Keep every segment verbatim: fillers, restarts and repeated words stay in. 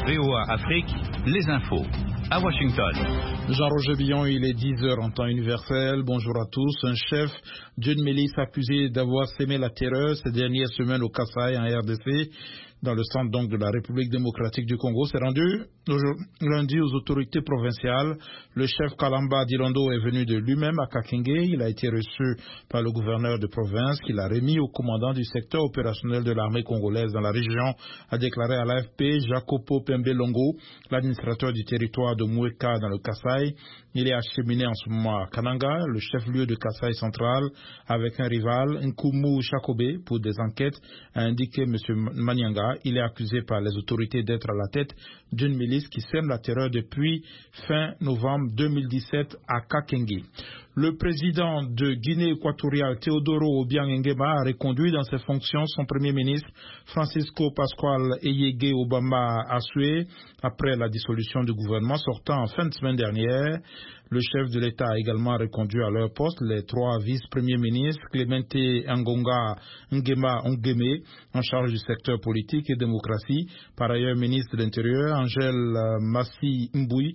V O A Afrique, les infos. À Washington. Jean-Roger Billon, il est dix heures en temps universel. Bonjour à tous. Un chef d'une milice accusé d'avoir sémé la terreur ces dernières semaines au Kasaï, en R D C, dans le centre donc de la République démocratique du Congo, s'est rendu lundi aux autorités provinciales. Le chef Kalamba Dilondo est venu de lui-même à Kakenge. Il a été reçu par le gouverneur de province qui l'a remis au commandant du secteur opérationnel de l'armée congolaise dans la région, a déclaré à l'A F P Jacopo Pembe Longo, l'administrateur du territoire de Moueka dans le Kasaï. Il est acheminé en ce moment à Kananga, le chef-lieu de Kasaï central, avec un rival, Nkumu Chakobe, pour des enquêtes, a indiqué M. Manyanga. Il est accusé par les autorités d'être à la tête d'une milice qui sème la terreur depuis fin novembre deux mille dix-sept à Kakenge. Le président de Guinée équatoriale, Teodoro Obiang Nguema, a reconduit dans ses fonctions son premier ministre, Francisco Pascual Eyege Obama Asue, après la dissolution du gouvernement sortant en fin de semaine dernière. Le chef de l'État a également reconduit à leur poste les trois vice-premiers ministres, Clemente Ngonga Nguema Ongeme, en charge du secteur politique et démocratie. Par ailleurs, ministre de l'Intérieur, Angèle Massi Mboui,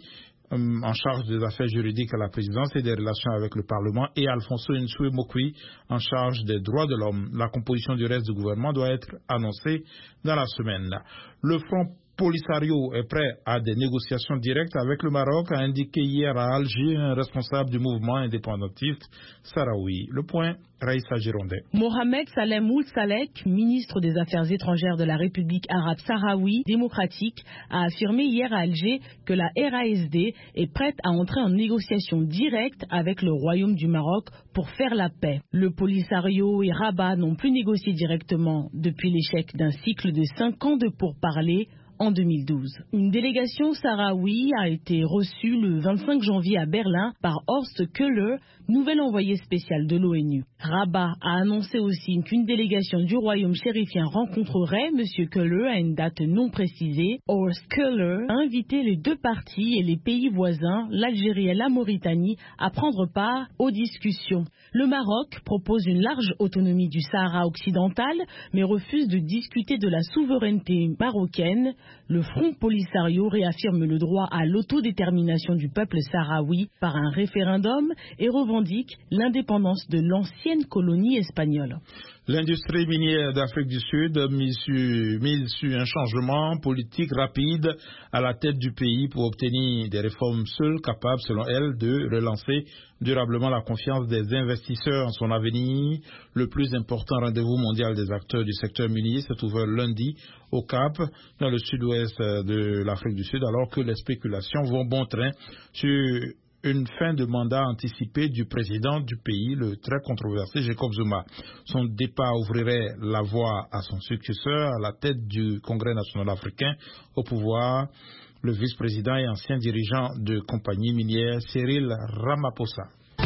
en charge des affaires juridiques à la présidence et des relations avec le Parlement, et Alfonso Nsue Mokwi, en charge des droits de l'homme. La composition du reste du gouvernement doit être annoncée dans la semaine. Le Front Polisario est prêt à des négociations directes avec le Maroc, a indiqué hier à Alger un responsable du mouvement indépendantiste sahraoui. Le point, Raïssa Girondet. Mohamed Salem Ould Salek, ministre des Affaires étrangères de la République arabe sahraoui démocratique, a affirmé hier à Alger que la R A S D est prête à entrer en négociation directe avec le Royaume du Maroc pour faire la paix. Le Polisario et Rabat n'ont plus négocié directement depuis l'échec d'un cycle de cinq ans de pourparlers en deux mille douze. Une délégation sahraoui a été reçue le vingt-cinq janvier à Berlin par Horst Köhler, nouvel envoyé spécial de l'ONU. Rabat a annoncé aussi qu'une délégation du royaume chérifien rencontrerait M. Köhler à une date non précisée. Horst Köhler a invité les deux parties et les pays voisins, l'Algérie et la Mauritanie, à prendre part aux discussions. Le Maroc propose une large autonomie du Sahara occidental, mais refuse de discuter de la souveraineté marocaine. Le Front Polisario réaffirme le droit à l'autodétermination du peuple sahraoui par un référendum et revendique l'indépendance de l'ancienne colonie espagnole. L'industrie minière d'Afrique du Sud mise sur, mise sur un changement politique rapide à la tête du pays pour obtenir des réformes seules capables, selon elle, de relancer durablement la confiance des investisseurs en son avenir. Le plus important rendez-vous mondial des acteurs du secteur minier s'est ouvert lundi au Cap, dans le sud-ouest de l'Afrique du Sud, alors que les spéculations vont bon train sur une fin de mandat anticipée du président du pays, le très controversé Jacob Zuma. Son départ ouvrirait la voie à son successeur à la tête du Congrès national africain au pouvoir, le vice-président et ancien dirigeant de compagnie minière Cyril Ramaphosa.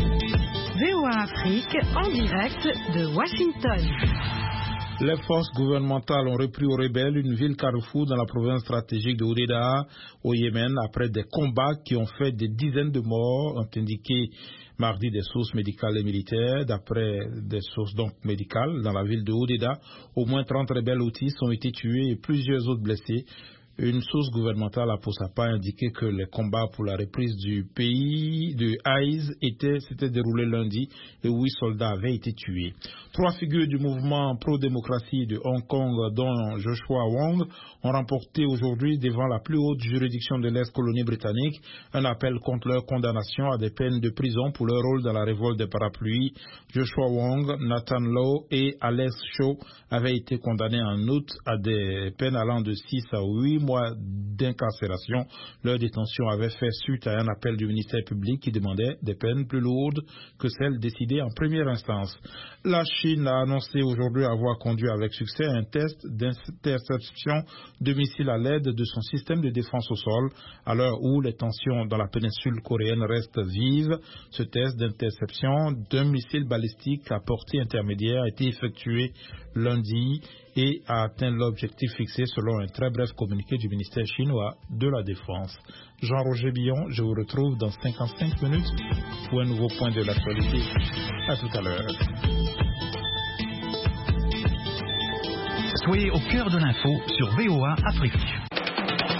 V O A Afrique en direct de Washington. Les forces gouvernementales ont repris aux rebelles une ville carrefour dans la province stratégique de Hodeida au Yémen après des combats qui ont fait des dizaines de morts, ont indiqué mardi des sources médicales et militaires. D'après des sources donc médicales dans la ville de Hodeida, au moins trente rebelles houthis ont été tués et plusieurs autres blessés. Une source gouvernementale à Posapa a indiqué que les combats pour la reprise du pays de Haïz s'étaient déroulés lundi et huit soldats avaient été tués. Trois figures du mouvement pro-démocratie de Hong Kong, dont Joshua Wong, ont remporté aujourd'hui devant la plus haute juridiction de l'ex-colonie britannique un appel contre leur condamnation à des peines de prison pour leur rôle dans la révolte des parapluies. Joshua Wong, Nathan Law et Alex Shaw avaient été condamnés en août à des peines allant de six à huit mois d'incarcération. Leur détention avait fait suite à un appel du ministère public qui demandait des peines plus lourdes que celles décidées en première instance. La Chine a annoncé aujourd'hui avoir conduit avec succès un test d'interception de missiles à l'aide de son système de défense au sol, à l'heure où les tensions dans la péninsule coréenne restent vives. Ce test d'interception d'un missile balistique à portée intermédiaire a été effectué lundi et a atteint l'objectif fixé selon un très bref communiqué du ministère chinois de la Défense. Jean-Roger Billon, je vous retrouve dans cinquante-cinq minutes pour un nouveau point de l'actualité. À tout à l'heure. Soyez au cœur de l'info sur V O A Afrique.